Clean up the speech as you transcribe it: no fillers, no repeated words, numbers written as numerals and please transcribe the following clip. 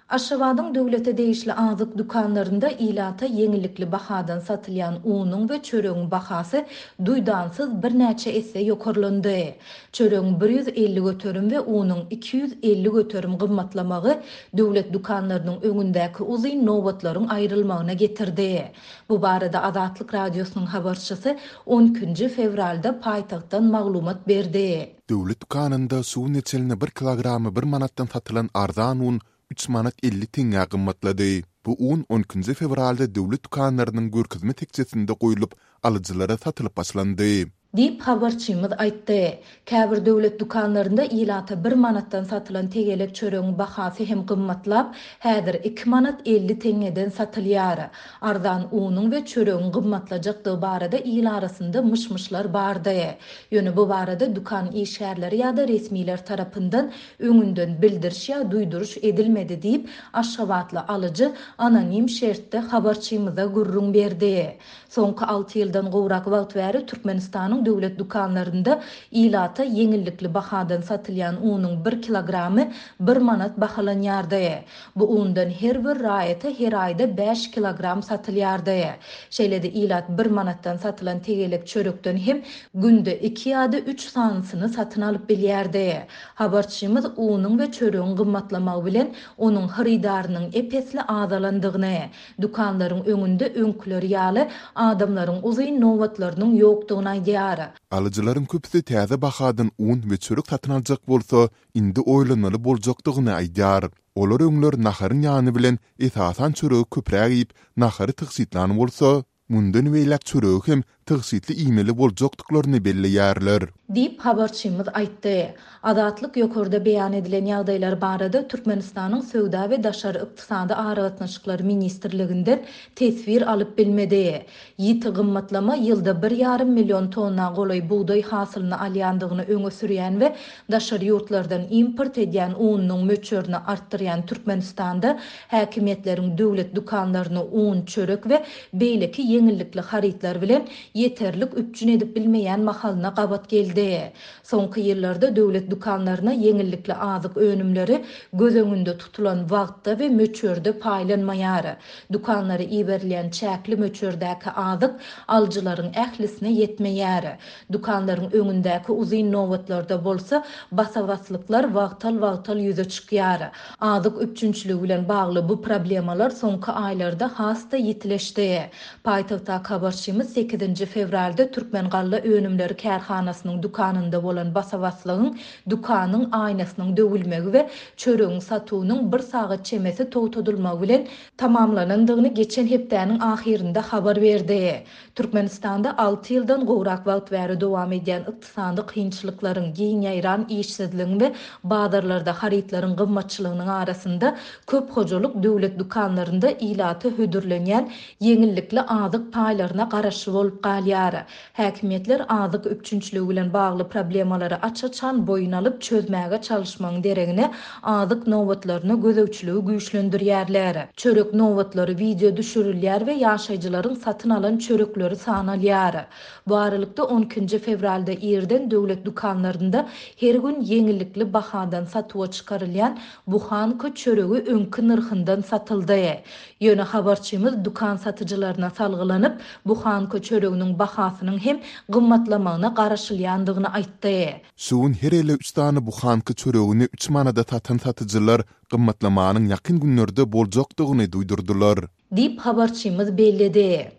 Aşgabat'ın döwlete değişli azyk dukanlarında ilata yeňillikli bahadan satylýan unyň we çöregiň bahasy duýdansyz bir näçe esse ýokarlandy. Çöregiň 150 göterim we unyň 250 göterim gymmatlamagy döwlet dukanlarynyň öňündäki uzyn nowatlaryň aýrylmagyna getirdi. Bu barada Azatlyk radiosynyň habarçysy 12-nji fevralda paýtagtdan maglumat berdi. Döwlet dukanynda suw neçelini 1 kilogramy 1 manatdan satylan arzan un 3 manat 50 tiňe gymmatlady. Bu un 12 fevralda döwlet dukanlarynyň görkezme tekçesinde goýulyp alyjylara satylyp başlandy. Dip habarçymyz aýtdy. Käbir döwlet dukanlarynda ilata 1 manatdan satylan tegelek çöregiň bahasy hem gymmatlap, häzir 2 manat 50 teňeden satylýar. Arzan unyň we çöregiň gymmatlajakdygy barada il arasynda mışmışlar bardy. Ýöne bu barada dukan işgärleri ýa-da resmiler tarapyndan öňünden bildiriş ýa duýduruş edilmedi diýip Aşgabatly alyjy anonim şertde habarçymyza gurrun berdi. Soňky 6 ýyldan gowrak wagt bäri Türkmenistanyň döwlet dukanlarynda ilata yeňillikli bahadan satylýan unyň 1 kilogramy 1 manat bahalanýardy. Bu undan her bir raýata her aýda 5 kilogram satylýardy. Şeýlede ilat 1 manatdan satylan tegelek çörekden hem günde 2 ýa-da 3 sanysyny satyn alyp bilýärdi. Habarçymyz unyň we çöregiň gymmatlamagy bilen onuň harydarynyň epesli azalandygyny, dukanlaryň öňünde öňküleri ýaly adamlaryň uzyn nowatlarynyň ýokdugyny aýdýar. Alyjylaryň köpüsi täze bahadan un we çörek satyn aljak bolsa, indi oýlanmaly boljakdygyny aýdýar. Olar öňler naharyň ýany bilen esasan çöregi köpräk ýyp, nahary tygsitlan bolsa, mundan weýlek çöregi hem tygsitli iýmeli boljakdyklaryny belleýärler. Dip habarçymyz aýtdy. Azatlyk ýokarda beýan edilen ýagdaýlar barada Türkmenistanyň Söwda we Daşary ykdysady aragatnaşyklary ministrliginden tesbir alyp bilmedi. Ýiti gymmatlama ýylda 1,5 million tonna golaý buğday hasylyny alýandygyny öňe sürýän we daşary ýurtlardan import edýän unyň möçürini artdyrýan Türkmenistanda häkimetleriň döwlet dukanlaryny un, çörek we beýleki yeňillikli harytlar bilen yeterlik üpjün edip bilmeýän mahalyna gabat geldi. Soňky ýyllarda döwlet dukanlaryna yeňillikli azyk önümleri göz öňünde tutulan wagtda we möçürde paýlanmaýar. Dukanlary iberilýän çäkli möçürdäki azyk aljylaryň ählisine ýetmeýär. Dukanlaryň öňündäki uzyn nowatlarda bolsa basawatçylyklar wagtal ýüze çykýar. Azyk üpjünçiligi bilen bagly bu problemalar soňky aýlarda hasta ýitileşdi. Paýtagtda habarçymyz 8 fevralda Türkmengalla önümleri kärhanasynyň dukanynda bolan basawatçylygyň dukanyň aýnasynyň döwülmegi we çöregiň satywynyň 1 sagat çemesi towtadylmagy bilen tamamlanandygyny geçen hepdäniň ahirinde habar berdi. Türkmenistanda 6 ýyldan gowrak wagt bäri dowam edýän ykdysady kynçylyklaryň, giň-ýaýran işsizligiň we bazarlarda harytlaryň gymmatçylygynyň arasynda köp hojalyk döwlet dukanlarynda ilata hödürlenýän yeňillikli azyk paýlaryna garaşy bolup galýar. Häkimetler azyk üpjünçiligi bilen bagly problemalary açaçan boyun alyp çözmäge çalışmagyň deregine azyk nowatlaryna gözegçiligi güýçlendirýärler. Çörek nowatlary video düşürilýär we ýaşaýjylaryň satyn alan çörekleri sanalýar. Bu aralykda 12 fevralda ýerden döwlet dukanlarynda her gün yeňillikli bahadan satywa çykarylýan buhanka çöregi öňkü nyrhyndan satyldy. Ýöne habarçymyz dukan satyjylaryna salgylanyp buhanka çöreginiň bahasynyň hem gymmatlamagyna garaşylýandygyny aýtdy. Suwun her ele 3 tane buhanka çöregini 3 manada satan satyjylar gymmatlamanyň ýakyn günlerde boljakdygyny duýdurdylar. Dip habarçymyz belledi.